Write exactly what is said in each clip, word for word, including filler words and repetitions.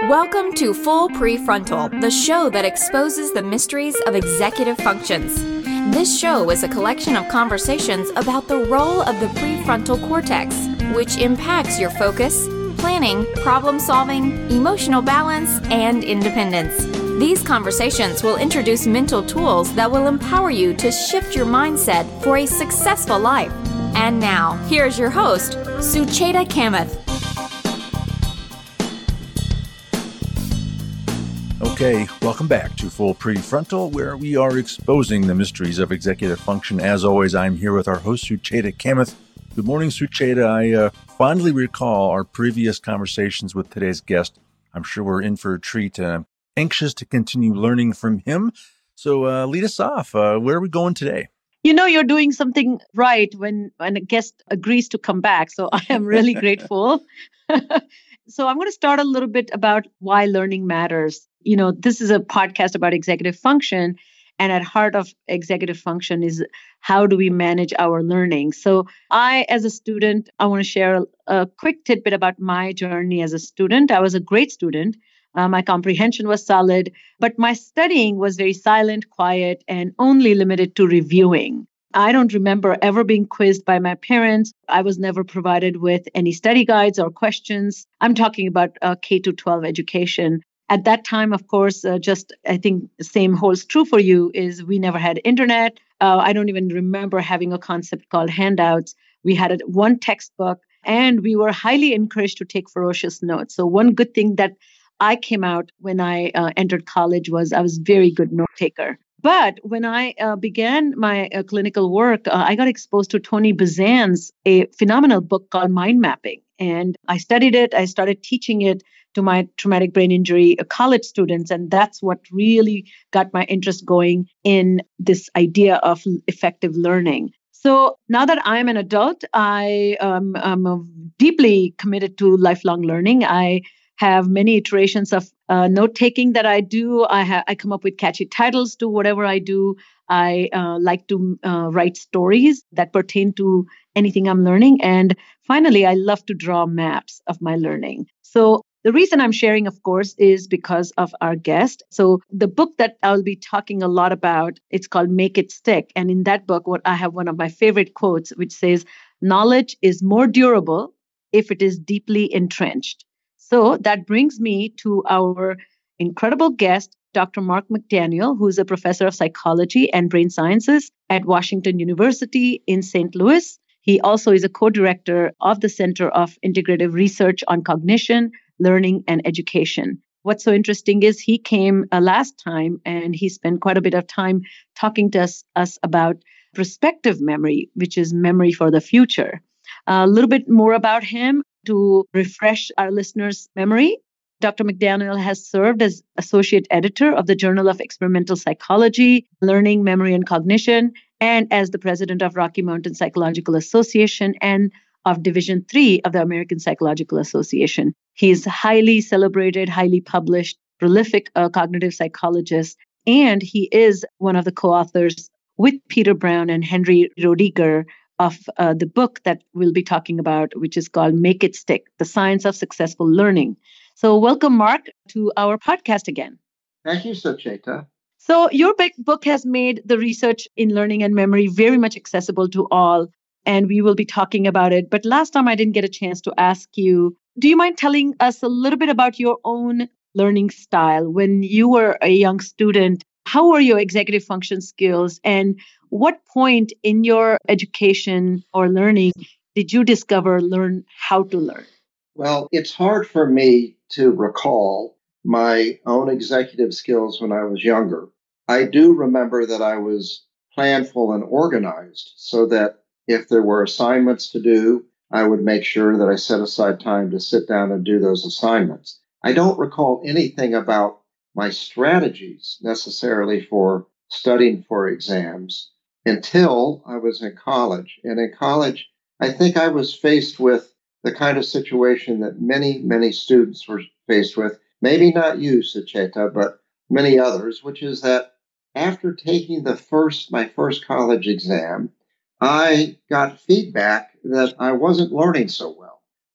Welcome to Full Prefrontal, the show that exposes the mysteries of executive functions. This show is a collection of conversations about the role of the prefrontal cortex, which impacts your focus, planning, problem-solving, emotional balance, and independence. These conversations will introduce mental tools that will empower you to shift your mindset for a successful life. And now, here's your host, Sucheta Kamath. Okay, welcome back to Full Prefrontal, where we are exposing the mysteries of executive function. As always, I'm here with our host, Sucheta Kamath. Good morning, Sucheta. I uh, fondly recall our previous conversations with today's guest. I'm sure we're in for a treat. Uh, anxious to continue learning from him. So uh, lead us off. Uh, where are we going today? You know, you're doing something right when, when a guest agrees to come back. So I am really grateful. So I'm going to start a little bit about why learning matters. You know, this is a podcast about executive function. And at heart of executive function is how do we manage our learning? So I, as a student, I want to share a, a quick tidbit about my journey as a student. I was a great student. Uh, my comprehension was solid, but my studying was very silent, quiet, and only limited to reviewing. I don't remember ever being quizzed by my parents. I was never provided with any study guides or questions. I'm talking about uh, K to twelve education. At that time, of course, uh, just I think the same holds true for you is we never had internet. Uh, I don't even remember having a concept called handouts. We had a, one textbook and we were highly encouraged to take ferocious notes. So one good thing that I came out when I uh, entered college was I was a very good note taker. But when I uh, began my uh, clinical work, uh, I got exposed to Tony Buzan's a phenomenal book called Mind Mapping. And I studied it. I started teaching it to my traumatic brain injury uh, college students. And that's what really got my interest going in this idea of effective learning. So now that I'm an adult, I um, am deeply committed to lifelong learning. I have many iterations of uh, note-taking that I do. I, ha- I come up with catchy titles to whatever I do. I uh, like to uh, write stories that pertain to anything I'm learning. And finally, I love to draw maps of my learning. So the reason I'm sharing, of course, is because of our guest. So the book that I'll be talking a lot about, it's called Make It Stick. And in that book, what I have one of my favorite quotes, which says, knowledge is more durable if it is deeply entrenched. So that brings me to our incredible guest, Doctor Mark McDaniel, who's a professor of psychology and brain sciences at Washington University in Saint Louis. He also is a co-director of the Center of Integrative Research on Cognition, Learning, and Education. What's so interesting is he came uh, last time and he spent quite a bit of time talking to us, us about prospective memory, which is memory for the future. Uh, a little bit more about him. To refresh our listeners' memory, Doctor McDaniel has served as associate editor of the Journal of Experimental Psychology, Learning, Memory, and Cognition, and as the president of Rocky Mountain Psychological Association and of Division three of the American Psychological Association. He is highly celebrated, highly published, prolific uh, cognitive psychologist, and he is one of the co-authors with Peter Brown and Henry Roediger of uh, the book that we'll be talking about, which is called Make It Stick, The Science of Successful Learning. So welcome, Mark, to our podcast again. Thank you, Sucheta. So your big book has made the research in learning and memory very much accessible to all, and we will be talking about it. But last time I didn't get a chance to ask you, do you mind telling us a little bit about your own learning style? When you were a young student, how were your executive function skills? And what point in your education or learning did you discover learn how to learn? Well, it's hard for me to recall my own executive skills when I was younger. I do remember that I was planful and organized so that if there were assignments to do, I would make sure that I set aside time to sit down and do those assignments. I don't recall anything about my strategies necessarily for studying for exams until I was in college. And in college, I think I was faced with the kind of situation that many, many students were faced with. Maybe not you, Sucheta, but many others, which is that after taking the first, my first college exam, I got feedback that I wasn't learning so well.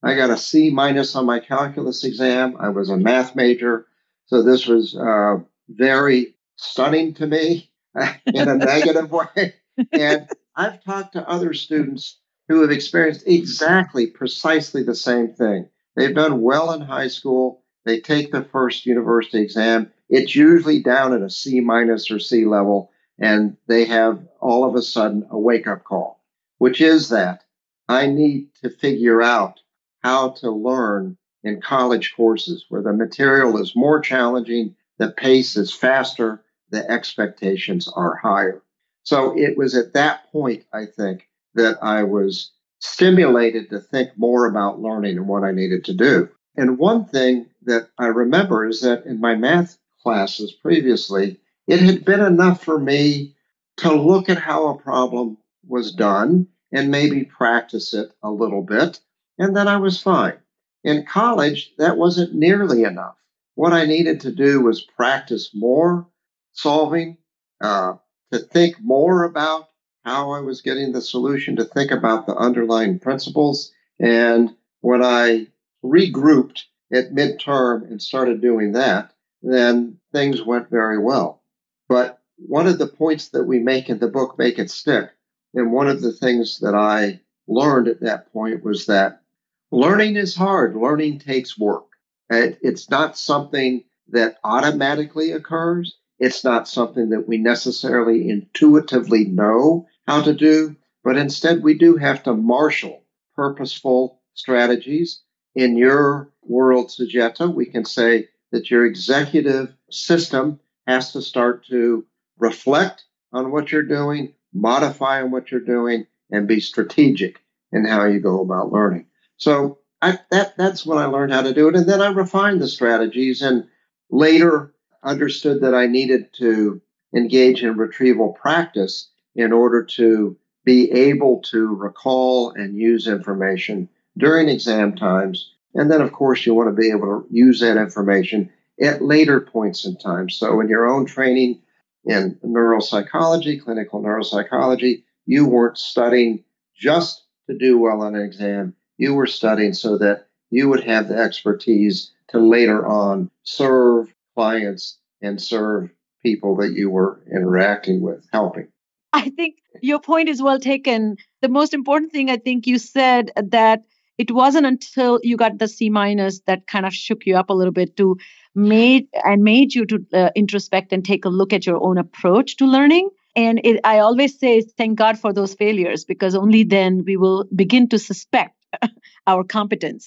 I got a C minus on my calculus exam. I was a math major. So this was uh, very stunning to me in a negative way. And I've talked to other students who have experienced exactly, precisely the same thing. They've done well in high school. They take the first university exam. It's usually down at a C minus or C level, and they have all of a sudden a wake-up call, which is that I need to figure out how to learn in college courses where the material is more challenging, the pace is faster, the expectations are higher. So it was at that point, I think, that I was stimulated to think more about learning and what I needed to do. And one thing that I remember is that in my math classes previously, it had been enough for me to look at how a problem was done and maybe practice it a little bit, and then I was fine. In college, that wasn't nearly enough. What I needed to do was practice more solving, uh, to think more about how I was getting the solution, to think about the underlying principles. And when I regrouped at midterm and started doing that, then things went very well. But one of the points that we make in the book, Make It Stick, and one of the things that I learned at that point was that learning is hard. Learning takes work. It's not something that automatically occurs. It's not something that we necessarily intuitively know how to do, but instead we do have to marshal purposeful strategies. In your world, Sujata, we can say that your executive system has to start to reflect on what you're doing, modify on what you're doing, and be strategic in how you go about learning. So I, that that's when I learned how to do it. And then I refined the strategies and later understood that I needed to engage in retrieval practice in order to be able to recall and use information during exam times. And then, of course, you want to be able to use that information at later points in time. So in your own training in neuropsychology, clinical neuropsychology, you weren't studying just to do well on an exam. You were studying so that you would have the expertise to later on serve clients and serve people that you were interacting with, helping. I think your point is well taken. The most important thing, I think you said that it wasn't until you got the C minus that kind of shook you up a little bit to made and made you to uh, introspect and take a look at your own approach to learning. And it, I always say, thank God for those failures, because only then we will begin to suspect our competence.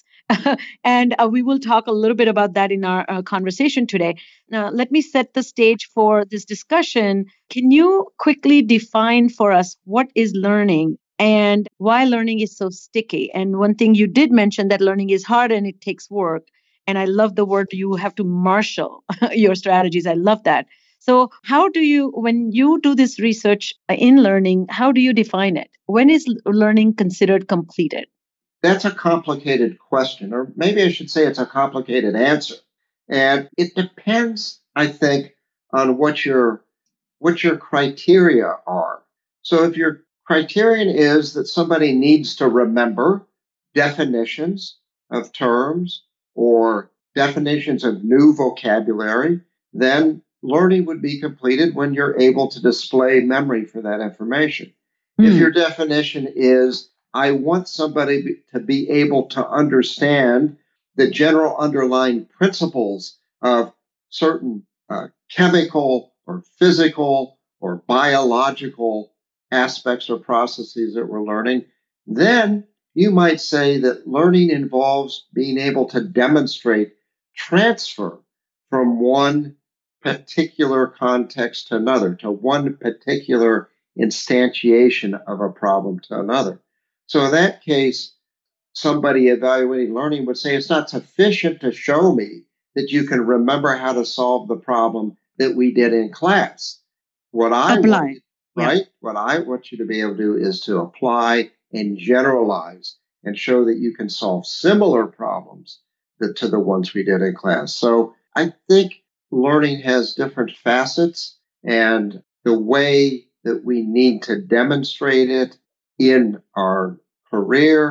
and uh, we will talk a little bit about that in our uh, conversation today. Now, let me set the stage for this discussion. Can you quickly define for us what is learning and why learning is so sticky? And one thing you did mention that learning is hard and it takes work. And I love the word you have to marshal your strategies. I love that. So how do you, when you do this research in learning, how do you define it? When is learning considered completed? That's a complicated question, or maybe I should say it's a complicated answer. And it depends, I think, on what your what your criteria are. So if your criterion is that somebody needs to remember definitions of terms or definitions of new vocabulary, then learning would be completed when you're able to display memory for that information. Mm. If your definition is, I want somebody to be able to understand the general underlying principles of certain uh, chemical or physical or biological aspects or processes that we're learning, then you might say that learning involves being able to demonstrate transfer from one particular context to another, to one particular instantiation of a problem to another. So in that case, somebody evaluating learning would say it's not sufficient to show me that you can remember how to solve the problem that we did in class. What I apply. want, right? Yeah. What I want you to be able to do is to apply and generalize and show that you can solve similar problems that, to the ones we did in class. So I think learning has different facets, and the way that we need to demonstrate it in our career,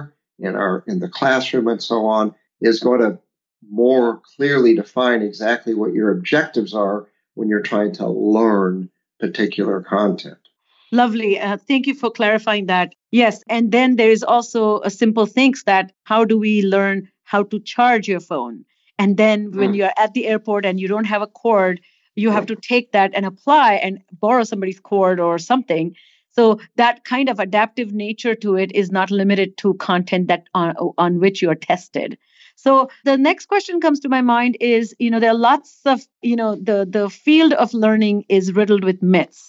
in our in the classroom and so on is going to more clearly define exactly what your objectives are when you're trying to learn particular content. Lovely. Uh, thank you for clarifying that. Yes. And then there is also a simple things that how do we learn how to charge your phone? And then when Mm. you're at the airport and you don't have a cord, you have to take that and apply and borrow somebody's cord or something. So that kind of adaptive nature to it is not limited to content that on, on which you are tested. So the next question comes to my mind is, you know, there are lots of, you know, the, the field of learning is riddled with myths.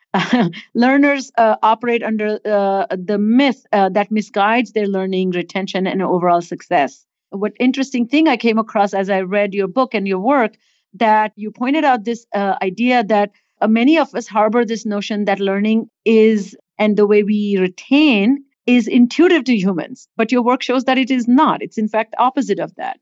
Learners uh, operate under uh, the myth uh, that misguides their learning, retention, and overall success. What interesting thing I came across as I read your book and your work, that you pointed out this uh, idea that uh, many of us harbor this notion that learning is, and the way we retain is intuitive to humans. But your work shows that it is not. It's in fact opposite of that.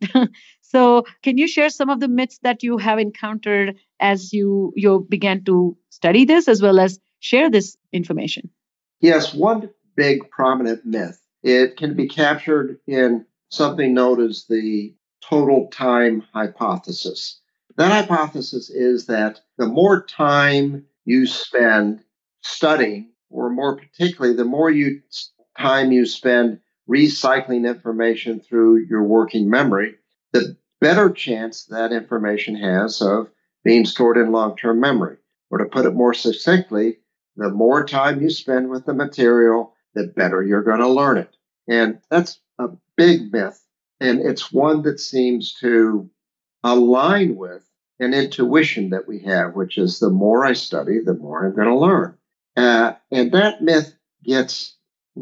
So can you share some of the myths that you have encountered as you, you began to study this as well as share this information? Yes, one big prominent myth. It can be captured in something known as the total time hypothesis. That hypothesis is that the more time you spend studying, or more particularly, the more you time you spend recycling information through your working memory, the better chance that information has of being stored in long-term memory. Or to put it more succinctly, the more time you spend with the material, the better you're going to learn it. And that's a big myth. And it's one that seems to align with an intuition that we have, which is the more I study, the more I'm going to learn. Uh, and that myth gets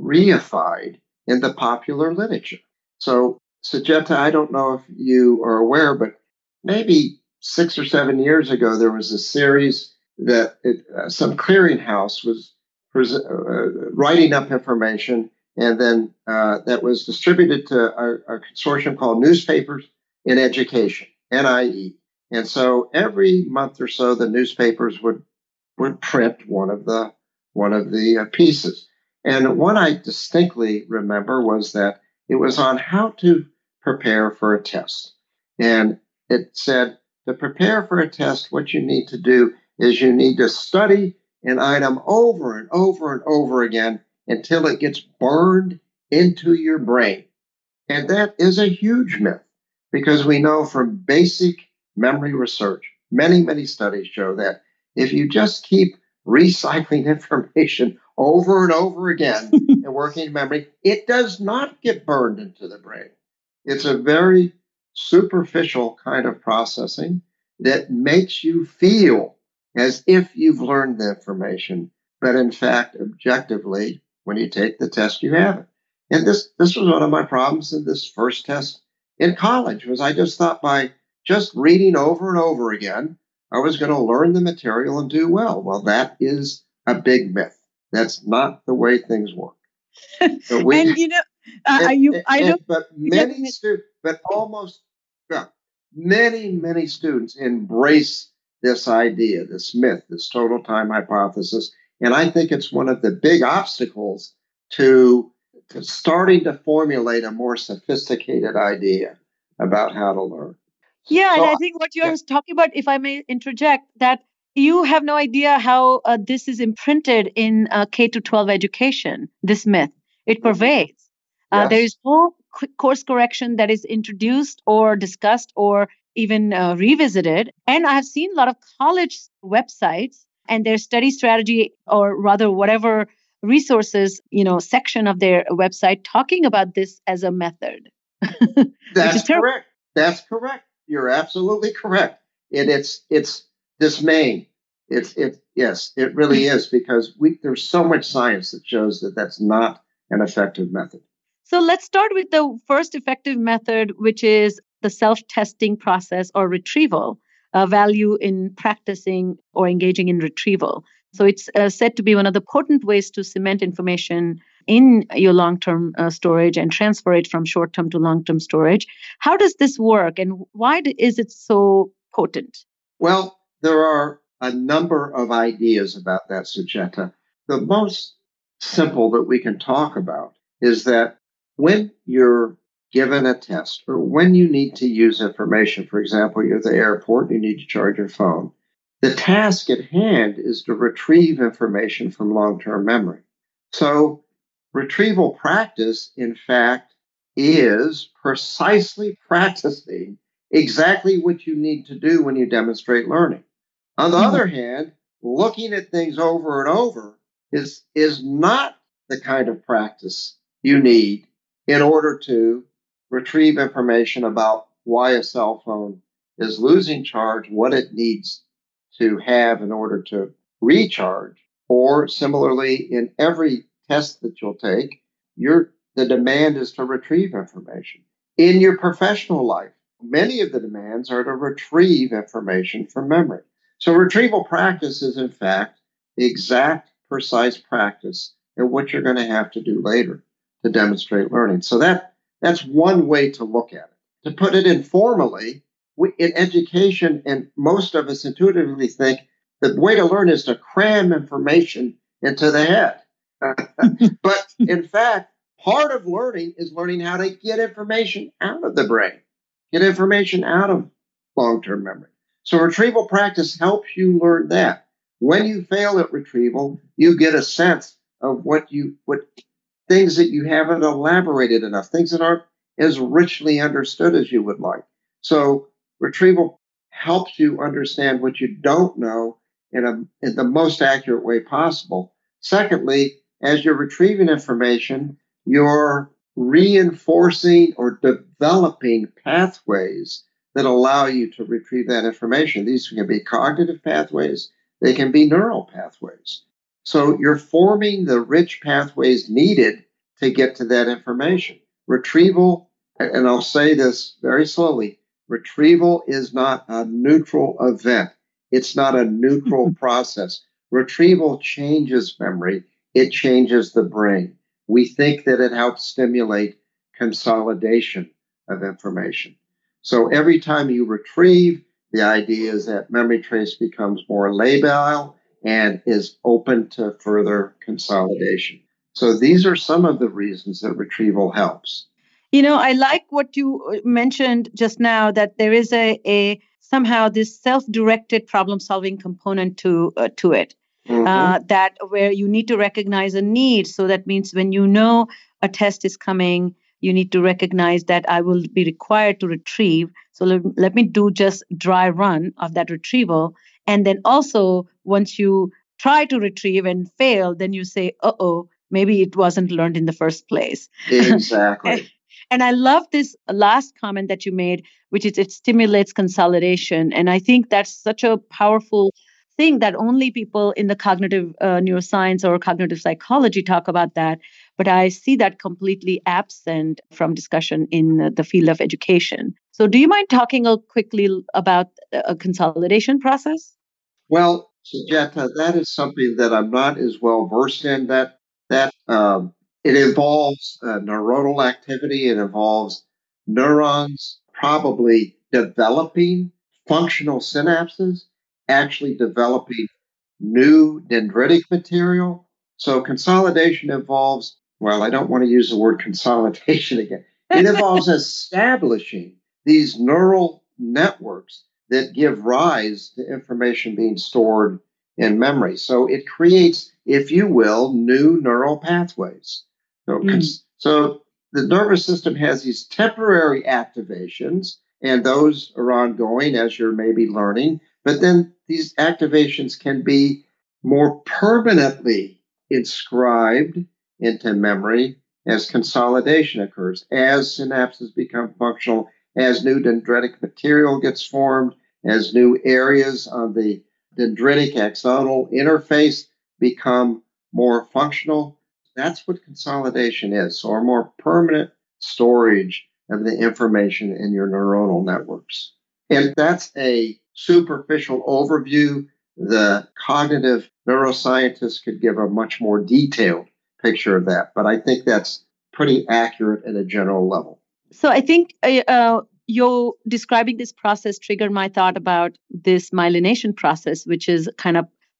reified in the popular literature. So, Sujata, I don't know if you are aware, but maybe six or seven years ago, there was a series that it, uh, some clearinghouse was pres- uh, writing up information, and then uh, that was distributed to a, a consortium called Newspapers in Education, N I E. And so every month or so, the newspapers would would print one of the one of the uh, pieces. And one I distinctly remember was that it was on how to prepare for a test. And it said, to prepare for a test, what you need to do is you need to study an item over and over and over again until it gets burned into your brain. And that is a huge myth, because we know from basic memory research, many, many studies show that if you just keep recycling information over and over again and working in memory, it does not get burned into the brain. It's a very superficial kind of processing that makes you feel as if you've learned the information, but in fact, objectively, when you take the test, you haven't. And this, this was one of my problems in this first test in college, was I just thought by just reading over and over again, I was going to learn the material and do well. Well, that is a big myth. That's not the way things work. So we, and you know, uh, and, you, I and, don't. But many yeah. students, but almost, yeah, many, many students embrace this idea, this myth, this total time hypothesis, and I think it's one of the big obstacles to, to starting to formulate a more sophisticated idea about how to learn. Yeah, so, and I think what you're yeah. talking about, if I may interject, that you have no idea how uh, this is imprinted in uh, K to twelve education, this myth. It pervades. Yes. Uh, there is no course correction that is introduced or discussed or even uh, revisited. And I have seen a lot of college websites and their study strategy, or rather whatever resources, you know, section of their website talking about this as a method. That's correct. That's correct. You're absolutely correct. And it's it's dismaying. It's it yes, it really is, because we there's so much science that shows that that's not an effective method. So let's start with the first effective method, which is the self-testing process or retrieval, uh, value in practicing or engaging in retrieval. So it's uh, said to be one of the potent ways to cement information in your long-term uh, storage and transfer it from short-term to long-term storage. How does this work, and why is it so potent? Well, there are a number of ideas about that, Sujata. The most simple that we can talk about is that when you're given a test or when you need to use information, for example, you're at the airport, you need to charge your phone, the task at hand is to retrieve information from long-term memory. So retrieval practice, in fact, is precisely practicing exactly what you need to do when you demonstrate learning. On the mm-hmm. other hand, looking at things over and over is, is not the kind of practice you need in order to retrieve information about why a cell phone is losing charge, what it needs to have in order to recharge. Or similarly, in every test that you'll take, you're, the demand is to retrieve information. In your professional life, many of the demands are to retrieve information from memory. So retrieval practice is, in fact, the exact, precise practice and what you're going to have to do later to demonstrate learning. So that that's one way to look at it. To put it informally, we, in education, and most of us intuitively think the way to learn is to cram information into the head. But in fact, part of learning is learning how to get information out of the brain, get information out of long-term memory. So retrieval practice helps you learn that. When you fail at retrieval, you get a sense of what you what things that you haven't elaborated enough, things that aren't as richly understood as you would like. So retrieval helps you understand what you don't know in, a, in the most accurate way possible. Secondly, as you're retrieving information, you're reinforcing or developing pathways that allow you to retrieve that information. These can be cognitive pathways. They can be neural pathways. So you're forming the rich pathways needed to get to that information. Retrieval, and I'll say this very slowly, retrieval is not a neutral event. It's not a neutral process. Retrieval changes memory. It changes the brain. We think that it helps stimulate consolidation of information. So every time you retrieve, the idea is that memory trace becomes more labile and is open to further consolidation. So these are some of the reasons that retrieval helps. You know, I like what you mentioned just now, that there is a, a somehow this self-directed problem-solving component to uh, to it. Mm-hmm. Uh, that where you need to recognize a need. So that means when you know a test is coming, you need to recognize that I will be required to retrieve. So let, let me do just dry run of that retrieval. And then also, once you try to retrieve and fail, then you say, uh-oh, maybe it wasn't learned in the first place. Exactly. and, and I love this last comment that you made, which is it stimulates consolidation. And I think that's such a powerful thing that only people in the cognitive uh, neuroscience or cognitive psychology talk about that. But I see that completely absent from discussion in the field of education. So do you mind talking a quickly about a consolidation process? Well, Sujata, that is something that I'm not as well versed in. That that um, it involves uh, neuronal activity. It involves neurons probably developing functional synapses, actually developing new dendritic material. So consolidation involves, well, I don't want to use the word consolidation again. It involves establishing these neural networks that give rise to information being stored in memory. So it creates, if you will, new neural pathways. So, mm. so the nervous system has these temporary activations, and those are ongoing as you're maybe learning. But then these activations can be more permanently inscribed into memory as consolidation occurs, as synapses become functional, as new dendritic material gets formed, as new areas on the dendritic axonal interface become more functional. That's what consolidation is, so a more permanent storage of the information in your neuronal networks. And that's a superficial overview. The cognitive neuroscientists could give a much more detailed picture of that, but I think that's pretty accurate at a general level. So I think uh, you're describing this process triggered my thought about this myelination process, which is kind of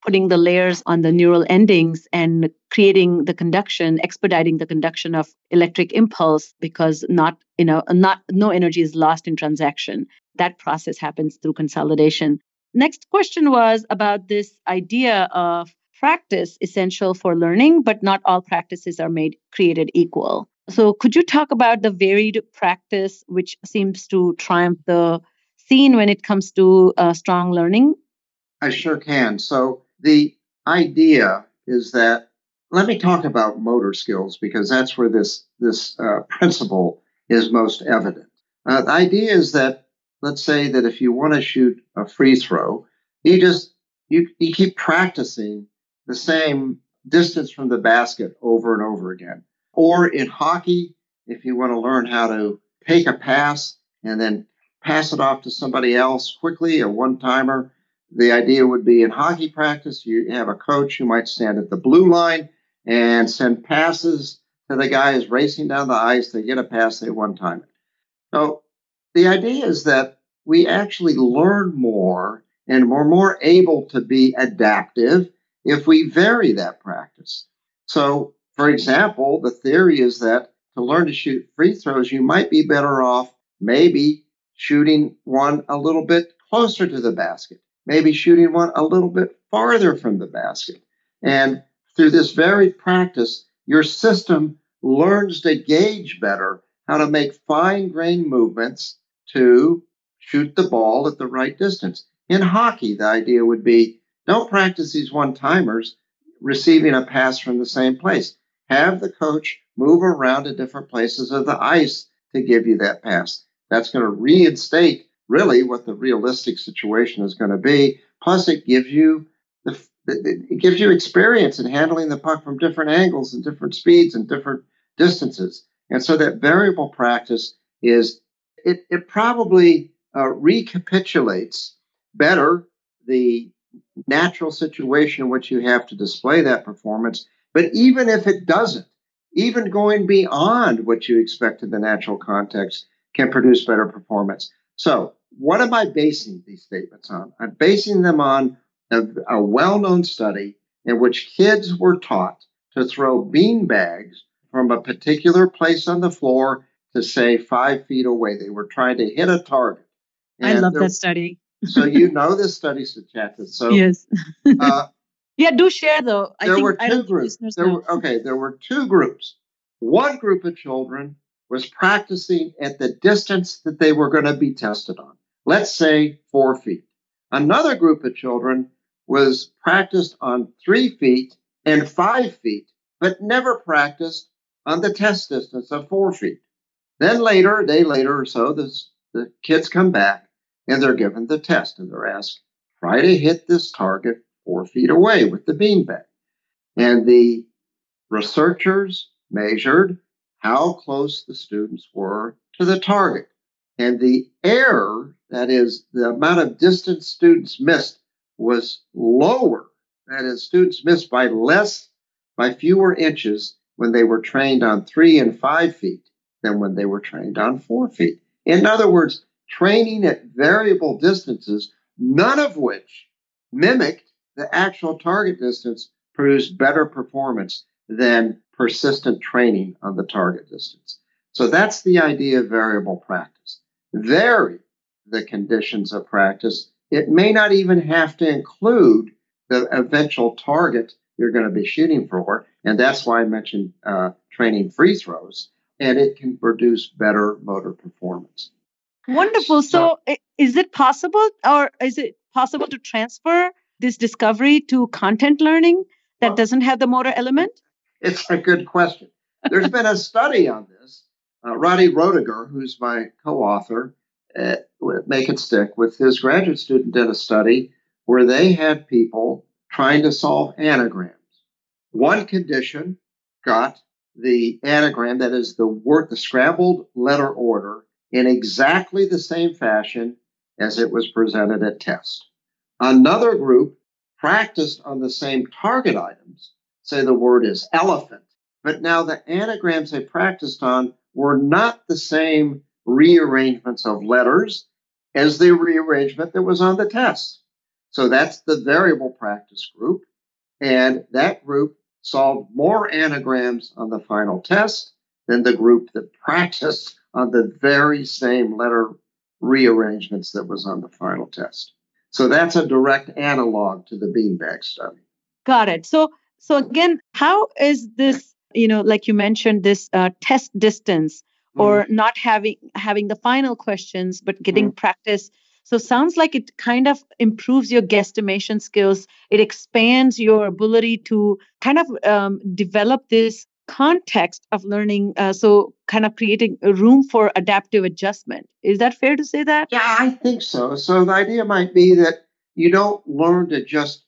putting the layers on the neural endings and creating the conduction, expediting the conduction of electric impulse because not, you know, not no energy is lost in transaction. That process happens through consolidation. Next question was about this idea of practice essential for learning, but not all practices are made created equal. So could you talk about the varied practice which seems to triumph the scene when it comes to uh, strong learning? I sure can. So the idea is that, let me talk about motor skills because that's where this, this uh, principle is most evident. Uh, the idea is that, let's say that if you want to shoot a free throw, you just, you, you keep practicing the same distance from the basket over and over again. Or in hockey, if you want to learn how to take a pass and then pass it off to somebody else quickly, a one-timer, the idea would be in hockey practice, you have a coach who might stand at the blue line and send passes to the guy who's racing down the ice. They get a pass, they one-time it. So the idea is that we actually learn more and we're more able to be adaptive if we vary that practice. So, for example, the theory is that to learn to shoot free throws, you might be better off maybe shooting one a little bit closer to the basket, maybe shooting one a little bit farther from the basket. And through this varied practice, your system learns to gauge better how to make fine-grained movements to shoot the ball at the right distance. In hockey, the idea would be don't practice these one-timers receiving a pass from the same place. Have the coach move around to different places of the ice to give you that pass. That's going to reinstate really what the realistic situation is going to be. Plus, it gives you the, it gives you experience in handling the puck from different angles and different speeds and different distances. And so that variable practice is it, it probably uh, recapitulates better the natural situation in which you have to display that performance. But even if it doesn't, even going beyond what you expect in the natural context can produce better performance. So what am I basing these statements on? I'm basing them on a, a well-known study in which kids were taught to throw bean bags from a particular place on the floor to, say, five feet away. They were trying to hit a target. And I love there, that study. So you know this study, Sucheta. So yes. uh, yeah, do share though. I there think, were two I don't groups. Think there were, okay, there were two groups. One group of children was practicing at the distance that they were going to be tested on. Let's say four feet. Another group of children was practiced on three feet and five feet, but never practiced on the test distance of four feet. Then later, a day later or so, this, the kids come back and they're given the test and they're asked, try to hit this target four feet away with the beanbag. And the researchers measured how close the students were to the target. And the error, that is, the amount of distance students missed, was lower. That is, students missed by less, by fewer inches when they were trained on three and five feet than when they were trained on four feet. In other words, training at variable distances, none of which mimicked the actual target distance, produced better performance than persistent training on the target distance. So that's the idea of variable practice. Vary the conditions of practice. It may not even have to include the eventual target you're going to be shooting for. And that's why I mentioned uh, training free throws. And it can produce better motor performance. Wonderful. So, so is it possible or is it possible to transfer this discovery to content learning that well, doesn't have the motor element? It's a good question. There's been a study on this. Uh, Roddy Roediger, who's my co-author at Make It Stick, with his graduate student, did a study where they had people trying to solve anagrams. One condition got the anagram, that is the word, the scrambled letter order, in exactly the same fashion as it was presented at test. Another group practiced on the same target items. Say the word is elephant, but now the anagrams they practiced on were not the same rearrangements of letters as the rearrangement that was on the test. So that's the variable practice group. And that group solved more anagrams on the final test than the group that practiced on the very same letter rearrangements that was on the final test. So that's a direct analog to the beanbag study. Got it. So, so again, how is this, you know, like you mentioned, this uh, test distance or mm. not having having the final questions, but getting mm. practice. So sounds like it kind of improves your guesstimation skills. It expands your ability to kind of um, develop this context of learning. Uh, so kind of creating a room for adaptive adjustment. Is that fair to say that? Yeah, I think so. So the idea might be that you don't learn to just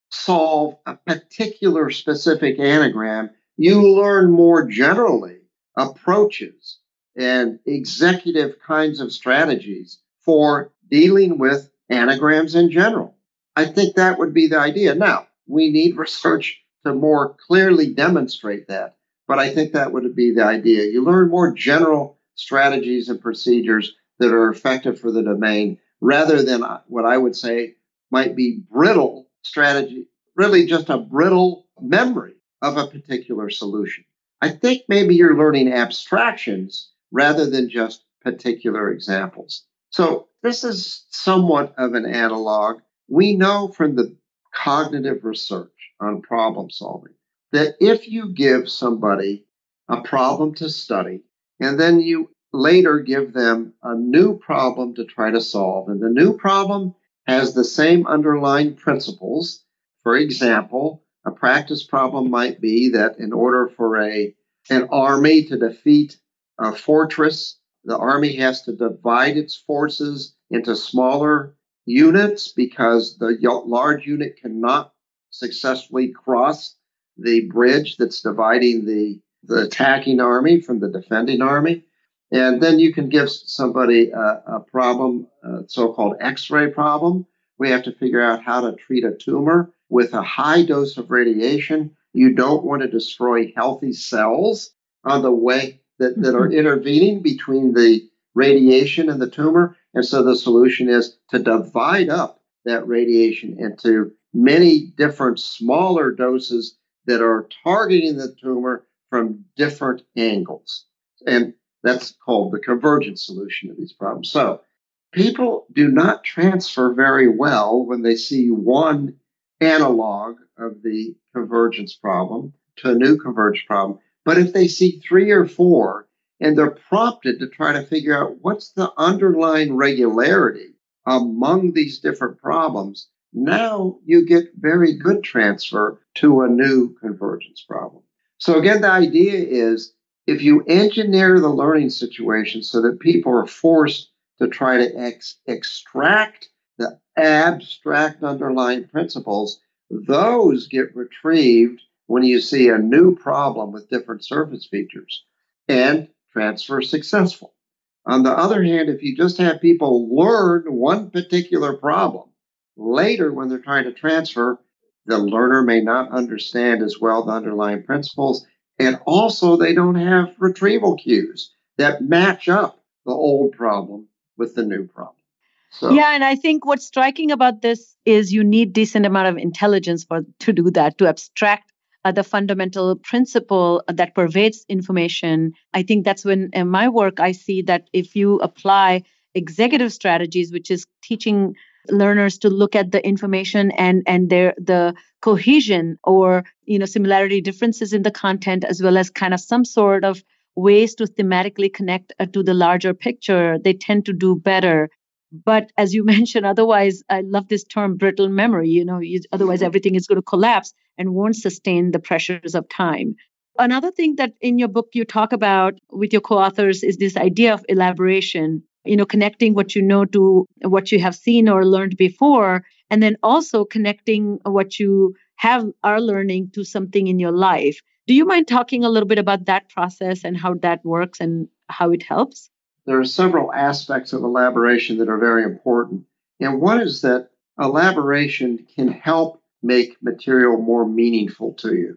solve a particular specific anagram. You learn more generally approaches and executive kinds of strategies for dealing with anagrams in general. I think that would be the idea. Now, we need research to more clearly demonstrate that, but I think that would be the idea. You learn more general strategies and procedures that are effective for the domain rather than what I would say might be brittle strategy, really just a brittle memory of a particular solution. I think maybe you're learning abstractions rather than just particular examples. So this is somewhat of an analog. We know from the cognitive research on problem solving that if you give somebody a problem to study and then you later give them a new problem to try to solve, and the new problem has the same underlying principles. For example, a practice problem might be that in order for a an army to defeat a fortress, the army has to divide its forces into smaller units because the large unit cannot successfully cross the bridge that's dividing the, the attacking army from the defending army. And then you can give somebody a, a problem, a so-called X-ray problem. We have to figure out how to treat a tumor with a high dose of radiation. You don't want to destroy healthy cells on the way that, that are intervening between the radiation and the tumor. And so the solution is to divide up that radiation into many different smaller doses that are targeting the tumor from different angles. And that's called the convergent solution to these problems. So people do not transfer very well when they see one analog of the convergence problem to a new convergence problem. But if they see three or four and they're prompted to try to figure out what's the underlying regularity among these different problems, now you get very good transfer to a new convergence problem. So again, the idea is if you engineer the learning situation so that people are forced to try to ex- extract the abstract underlying principles, those get retrieved when you see a new problem with different surface features and transfer successful. On the other hand, if you just have people learn one particular problem, later when they're trying to transfer, the learner may not understand as well the underlying principles, and also they don't have retrieval cues that match up the old problem with the new problem. So, yeah, and I think what's striking about this is you need decent amount of intelligence for to do that, to abstract uh, the fundamental principle that pervades information. I think that's when in my work I see that if you apply executive strategies, which is teaching learners to look at the information and and their the cohesion or you know similarity differences in the content, as well as kind of some sort of ways to thematically connect uh, to the larger picture, they tend to do better. But as you mentioned, otherwise, I love this term brittle memory. You know, you, otherwise everything is going to collapse and won't sustain the pressures of time. Another thing that in your book you talk about with your co-authors is this idea of elaboration, you know, connecting what you know to what you have seen or learned before, and then also connecting what you have are learning to something in your life. Do you mind talking a little bit about that process and how that works and how it helps? There are several aspects of elaboration that are very important. And one is that elaboration can help make material more meaningful to you.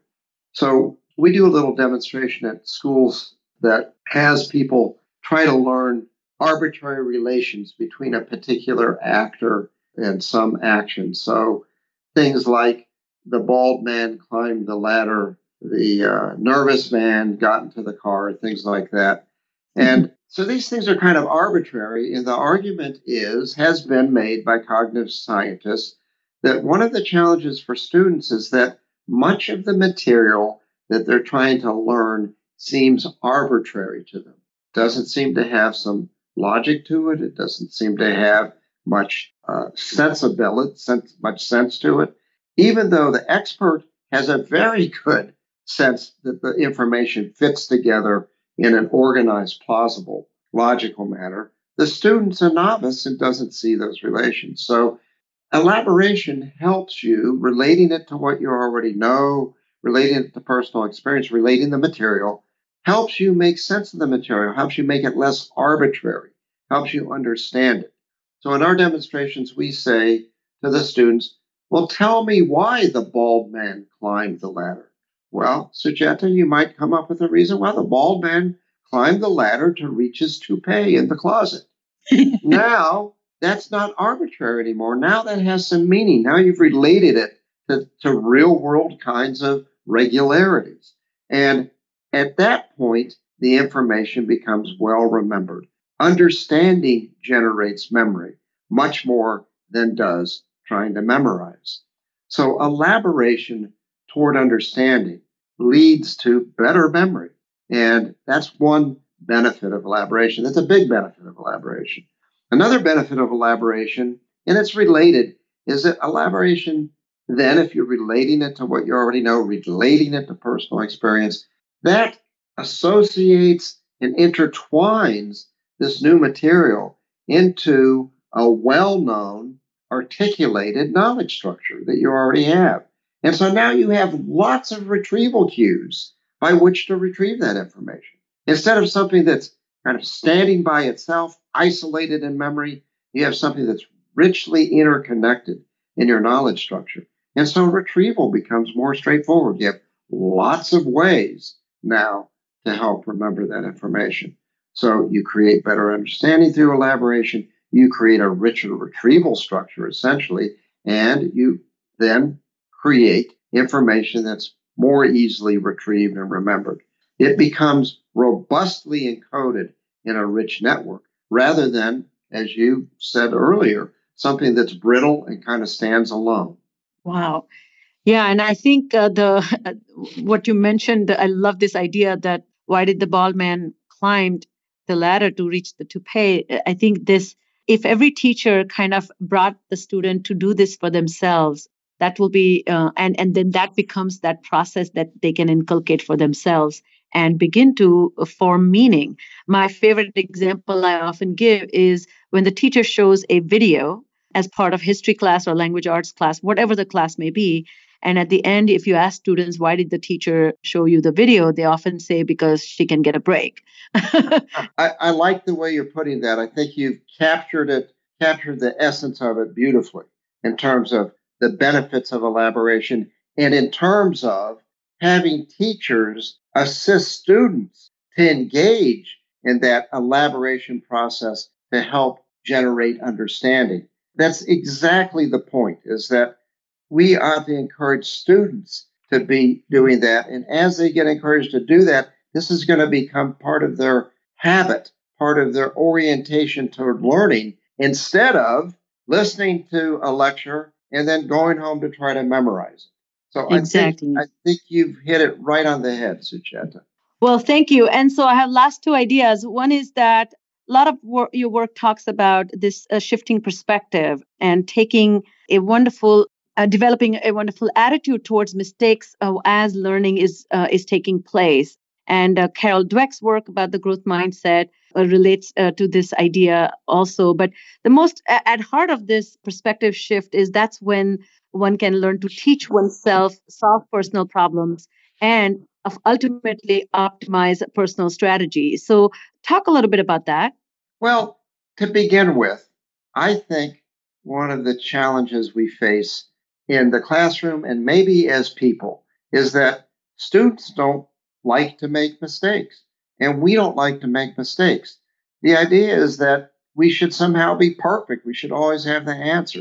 So we do a little demonstration at schools that has people try to learn arbitrary relations between a particular actor and some action. So things like the bald man climbed the ladder, the uh, nervous man got into the car, things like that. And so these things are kind of arbitrary. And the argument is, has been made by cognitive scientists, that one of the challenges for students is that much of the material that they're trying to learn seems arbitrary to them. Doesn't seem to have some logic to it. It doesn't seem to have much uh, sensibility, sense, much sense to it. Even though the expert has a very good sense that the information fits together in an organized, plausible, logical manner, the student's a novice and doesn't see those relations. So elaboration helps you, relating it to what you already know, relating it to personal experience, relating the material, helps you make sense of the material, helps you make it less arbitrary, helps you understand it. So in our demonstrations, we say to the students, well, tell me why the bald man climbed the ladder. Well, Sujata, you might come up with a reason why the bald man climbed the ladder to reach his toupee in the closet. Now, that's not arbitrary anymore. Now that has some meaning. Now you've related it to, to real world kinds of regularities. And at that point, the information becomes well remembered. Understanding generates memory much more than does trying to memorize. So elaboration toward understanding leads to better memory. And that's one benefit of elaboration. That's a big benefit of elaboration. Another benefit of elaboration, and it's related, is that elaboration, then if you're relating it to what you already know, relating it to personal experience, that associates and intertwines this new material into a well-known, articulated knowledge structure that you already have. And so now you have lots of retrieval cues by which to retrieve that information. Instead of something that's kind of standing by itself, isolated in memory, you have something that's richly interconnected in your knowledge structure. And so retrieval becomes more straightforward. You have lots of ways now to help remember that information. So you create better understanding through elaboration. You create a richer retrieval structure, essentially, and you then create information that's more easily retrieved and remembered. It becomes robustly encoded in a rich network rather than, as you said earlier, something that's brittle and kind of stands alone. Wow. Yeah, and I think uh, the uh, what you mentioned, I love this idea that why did the bald man climb the ladder to reach the toupee? I think this, if every teacher kind of brought the student to do this for themselves, that will be, uh, and, and then that becomes that process that they can inculcate for themselves and begin to form meaning. My favorite example I often give is when the teacher shows a video as part of history class or language arts class, whatever the class may be. And at the end, if you ask students, why did the teacher show you the video? They often say, because she can get a break. I, I like the way you're putting that. I think you've captured it, captured the essence of it beautifully in terms of the benefits of elaboration and in terms of having teachers assist students to engage in that elaboration process to help generate understanding. That's exactly the point, is that we ought to encourage students to be doing that. And as they get encouraged to do that, this is going to become part of their habit, part of their orientation toward learning, instead of listening to a lecture and then going home to try to memorize it. So exactly. I think, I think you've hit it right on the head, Sujata. Well, thank you. And so I have last two ideas. One is that a lot of work, your work talks about this uh, shifting perspective and taking a wonderful, uh, developing a wonderful attitude towards mistakes uh, as learning is uh, is taking place. And uh, Carol Dweck's work about the growth mindset uh, relates uh, to this idea also. But the most at heart of this perspective shift is that's when one can learn to teach oneself, solve personal problems, and ultimately optimize personal strategy. So talk a little bit about that. Well, to begin with, I think one of the challenges we face in the classroom and maybe as people is that students don't like to make mistakes, and we don't like to make mistakes. The idea is that we should somehow be perfect. We should always have the answers.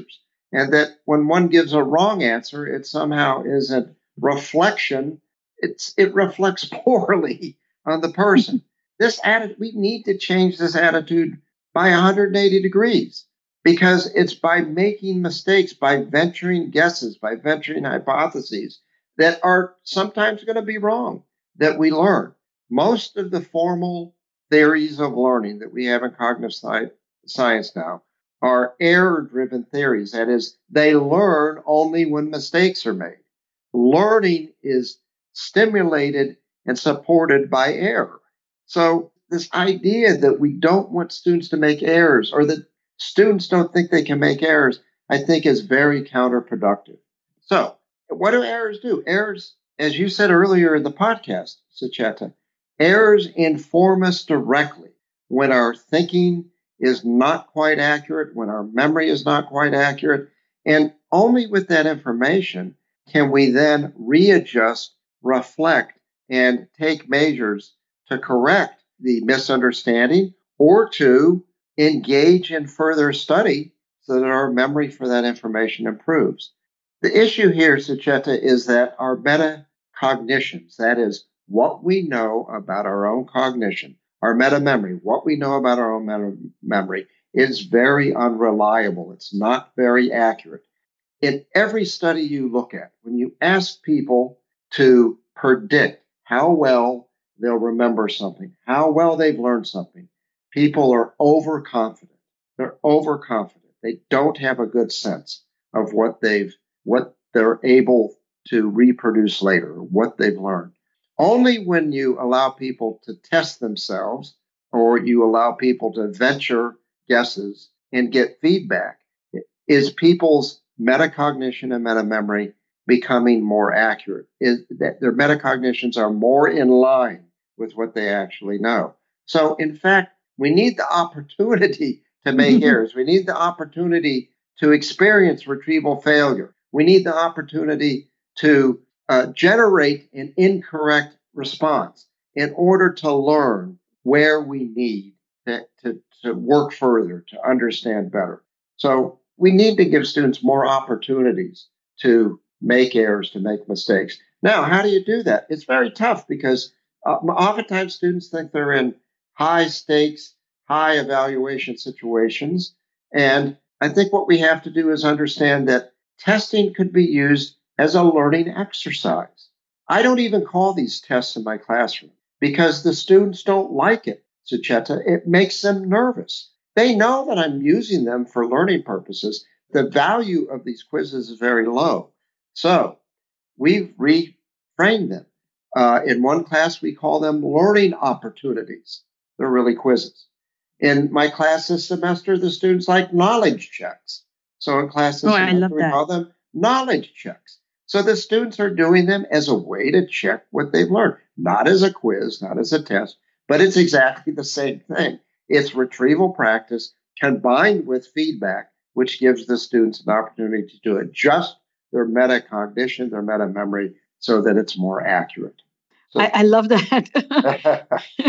And that when one gives a wrong answer, it somehow is a reflection. It's, it reflects poorly on the person. This attitude, we need to change this attitude by one hundred eighty degrees, because it's by making mistakes, by venturing guesses, by venturing hypotheses that are sometimes going to be wrong, that we learn. Most of the formal theories of learning that we have in cognitive sci- science now are error-driven theories. That is, they learn only when mistakes are made. Learning is stimulated and supported by error. So this idea that we don't want students to make errors, or that students don't think they can make errors, I think is very counterproductive. So what do errors do? Errors, as you said earlier in the podcast, Sucheta, errors inform us directly when our thinking is not quite accurate, when our memory is not quite accurate. And only with that information can we then readjust, reflect, and take measures to correct the misunderstanding or to engage in further study so that our memory for that information improves. The issue here, Sucheta, is that our metacognitions, that is, what we know about our own cognition, our meta-memory, what we know about our own meta-memory, is very unreliable. It's not very accurate. In every study you look at, when you ask people to predict how well they'll remember something, how well they've learned something, people are overconfident. They're overconfident. They don't have a good sense of what they've, what they're able to reproduce later, what they've learned. Only when you allow people to test themselves, or you allow people to venture guesses and get feedback, is people's metacognition and metamemory becoming more accurate, is that their metacognitions are more in line with what they actually know. So, in fact, we need the opportunity to make errors. We need the opportunity to experience retrieval failure. We need the opportunity to uh, generate an incorrect response in order to learn where we need to, to, to work further, to understand better. So we need to give students more opportunities to make errors, to make mistakes. Now, how do you do that? It's very tough because uh, oftentimes students think they're in high stakes, high evaluation situations. And I think what we have to do is understand that testing could be used as a learning exercise. I don't even call these tests in my classroom because the students don't like it, Sucheta. It makes them nervous. They know that I'm using them for learning purposes. The value of these quizzes is very low. So we've reframed them. Uh, in one class, we call them learning opportunities. They're really quizzes. In my class this semester, the students like knowledge checks. So in class this oh, semester, we call them knowledge checks. So the students are doing them as a way to check what they've learned, not as a quiz, not as a test, but it's exactly the same thing. It's retrieval practice combined with feedback, which gives the students an opportunity to adjust their metacognition, their meta-memory, so that it's more accurate. So, I, I love that.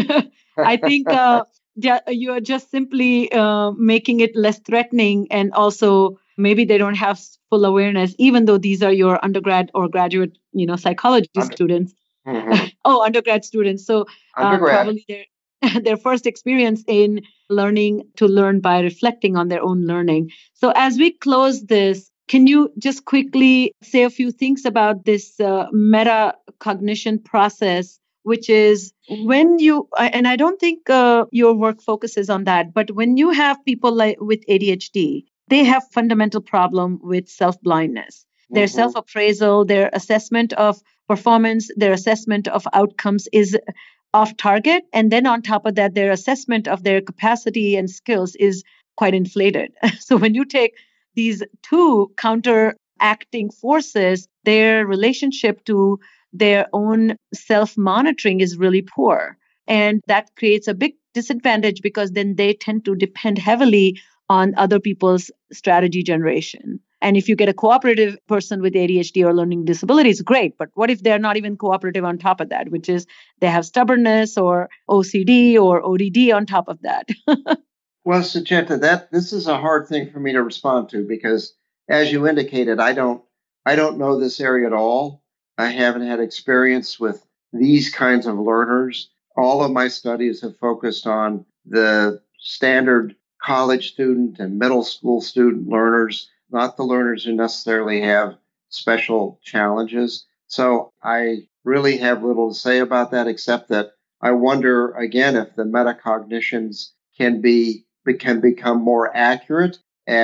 I think uh, you are just simply uh, making it less threatening, and also maybe they don't have full awareness, even though these are your undergrad or graduate, you know, psychology Under- students. Mm-hmm. oh, undergrad students. So uh, probably their their first experience in learning to learn by reflecting on their own learning. So as we close this, can you just quickly say a few things about this uh, metacognition process, which is when you, and I don't think uh, your work focuses on that, but when you have people like with A D H D, they have fundamental problem with self-blindness. Their mm-hmm. self-appraisal, their assessment of performance, their assessment of outcomes is off target. And then on top of that, their assessment of their capacity and skills is quite inflated. So when you take these two counteracting forces, their relationship to their own self-monitoring is really poor. And that creates a big disadvantage because then they tend to depend heavily on other people's strategy generation. And if you get a cooperative person with A D H D or learning disabilities, great. But what if they're not even cooperative on top of that, which is they have stubbornness or O C D or O D D on top of that? Well, Sucheta, that this is a hard thing for me to respond to because as you indicated, I don't, I don't know this area at all. I haven't had experience with these kinds of learners. All of my studies have focused on the standard college student and middle school student learners, not the learners who necessarily have special challenges. So I really have little to say about that, except that I wonder, again, if the metacognitions can be can become more accurate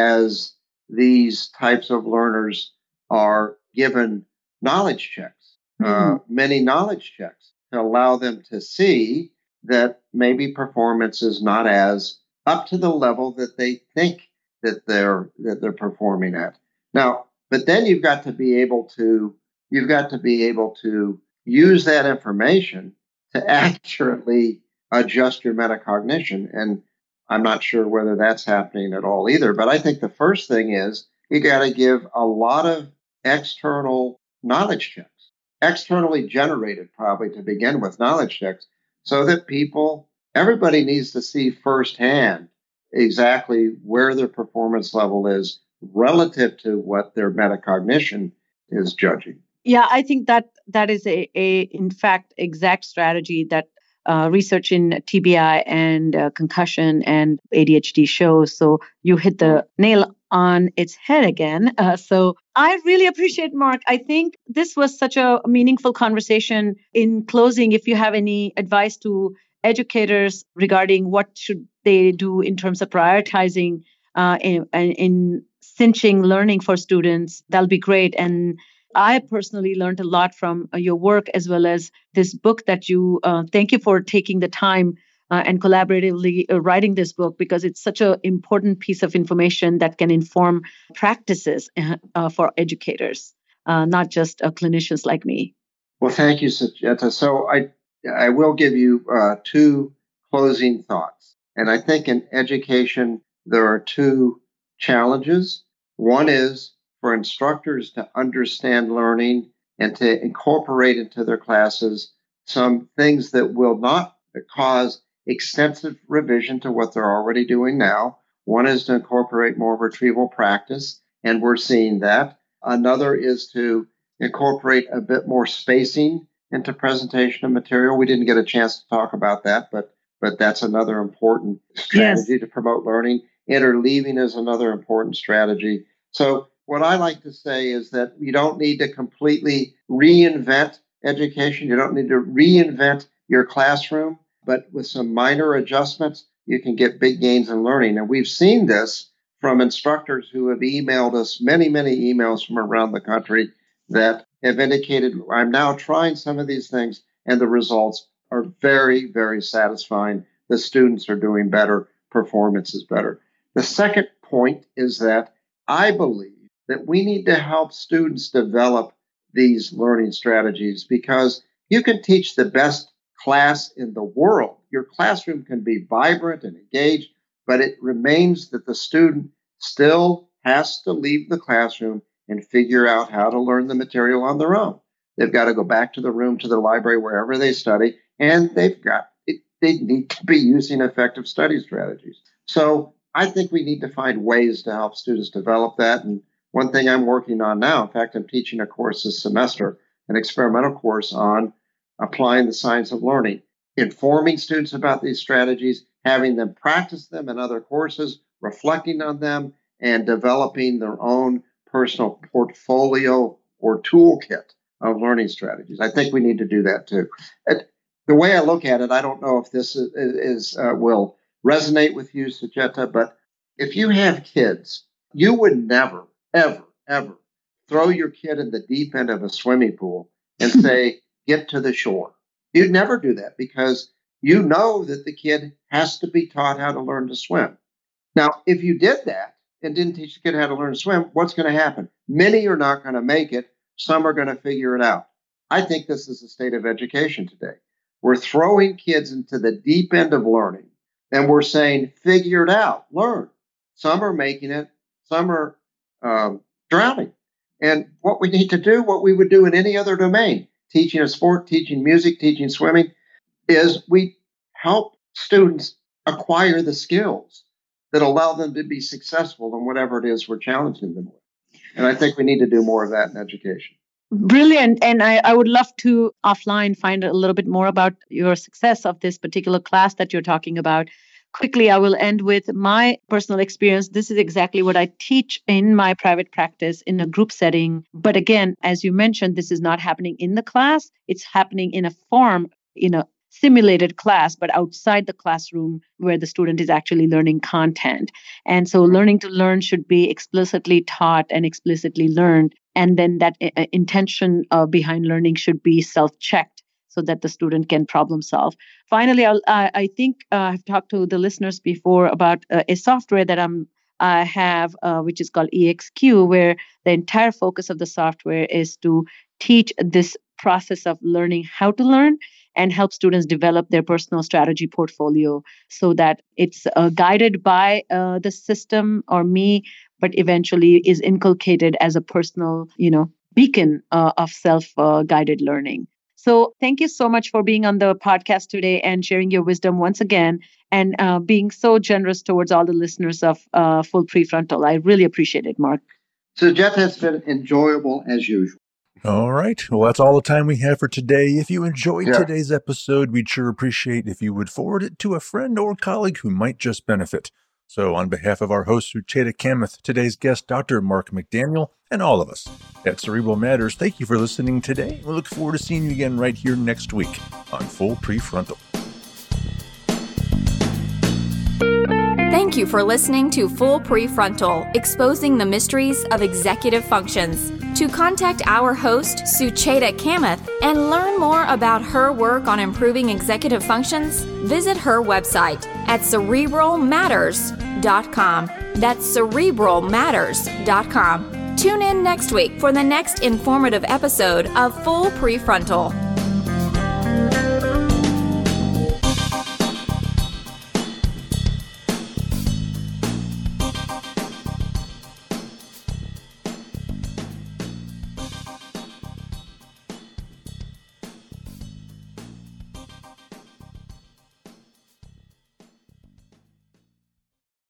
as these types of learners are given knowledge checks, mm-hmm. uh, many knowledge checks, to allow them to see that maybe performance is not as up to the level that they think that they're that they're performing at. Now, but then you've got to be able to you've got to be able to use that information to accurately adjust your metacognition. And I'm not sure whether that's happening at all either. But I think the first thing is you got to give a lot of external knowledge checks, externally generated probably to begin with knowledge checks, so that people, everybody needs to see firsthand exactly where their performance level is relative to what their metacognition is judging. Yeah, I think that that is a, a in fact, exact strategy that uh, research in T B I and uh, concussion and A D H D shows. So you hit the nail on its head again. Uh, so I really appreciate, Mark. I think this was such a meaningful conversation. In closing, if you have any advice to educators regarding what should they do in terms of prioritizing uh, in, in cinching learning for students, that'll be great. And I personally learned a lot from uh, your work, as well as this book that you, uh, thank you for taking the time uh, and collaboratively uh, writing this book, because it's such an important piece of information that can inform practices uh, for educators, uh, not just uh, clinicians like me. Well, thank you, Sujata. So I, I will give you uh, two closing thoughts. And I think in education, there are two challenges. One is for instructors to understand learning and to incorporate into their classes some things that will not cause extensive revision to what they're already doing now. One is to incorporate more retrieval practice, and we're seeing that. Another is to incorporate a bit more spacing into presentation of material. We didn't get a chance to talk about that, but but that's another important strategy yes. to promote learning. Interleaving is another important strategy. So what I like to say is that you don't need to completely reinvent education. You don't need to reinvent your classroom, but with some minor adjustments, you can get big gains in learning. And we've seen this from instructors who have emailed us many, many emails from around the country that have indicated, I'm now trying some of these things, and the results are very, very satisfying. The students are doing better. Performance is better. The second point is that I believe that we need to help students develop these learning strategies, because you can teach the best class in the world. Your classroom can be vibrant and engaged, but it remains that the student still has to leave the classroom and figure out how to learn the material on their own. They've got to go back to the room, to the library, wherever they study, and they've got it, they need to be using effective study strategies. So I think we need to find ways to help students develop that. And one thing I'm working on now, in fact, I'm teaching a course this semester, an experimental course on applying the science of learning, informing students about these strategies, having them practice them in other courses, reflecting on them, and developing their own personal portfolio or toolkit of learning strategies. I think we need to do that too. And the way I look at it, I don't know if this is, is uh, will resonate with you, Sujata, but if you have kids, you would never, ever, ever throw your kid in the deep end of a swimming pool and say, get to the shore. You'd never do that, because you know that the kid has to be taught how to learn to swim. Now, if you did that and didn't teach the kid how to learn to swim, what's going to happen? Many are not going to make it. Some are going to figure it out. I think this is the state of education today. We're throwing kids into the deep end of learning, and we're saying, figure it out, learn. Some are making it. Some are um, drowning. And what we need to do, what we would do in any other domain, teaching a sport, teaching music, teaching swimming, is we help students acquire the skills that allow them to be successful in whatever it is we're challenging them with. And I think we need to do more of that in education. Brilliant. And I, I would love to offline find a little bit more about your success of this particular class that you're talking about. Quickly, I will end with my personal experience. This is exactly what I teach in my private practice in a group setting. But again, as you mentioned, this is not happening in the class. It's happening in a form, in a simulated class, but outside the classroom where the student is actually learning content. And so learning to learn should be explicitly taught and explicitly learned. And then that uh, intention uh, behind learning should be self-checked so that the student can problem solve. Finally, I'll, I, I think uh, I've talked to the listeners before about uh, a software that I'm I have, uh, which is called E X Q, where the entire focus of the software is to teach this process of learning how to learn and help students develop their personal strategy portfolio so that it's uh, guided by uh, the system or me, but eventually is inculcated as a personal, you know, beacon uh, of self-guided uh, learning. So thank you so much for being on the podcast today and sharing your wisdom once again and uh, being so generous towards all the listeners of uh, Full Prefrontal. I really appreciate it, Mark. So Jeff, has been enjoyable as usual. All right. Well, that's all the time we have for today. If you enjoyed Yeah. today's episode, we'd sure appreciate if you would forward it to a friend or colleague who might just benefit. So on behalf of our host, Sucheta Kamath, today's guest, Doctor Mark McDaniel, and all of us at Cerebral Matters, thank you for listening today. We look forward to seeing you again right here next week on Full Prefrontal. Thank you for listening to Full Prefrontal, exposing the mysteries of executive functions. To contact our host, Sucheta Kamath, and learn more about her work on improving executive functions, visit her website at cerebral matters dot com. That's cerebral matters dot com. Tune in next week for the next informative episode of Full Prefrontal.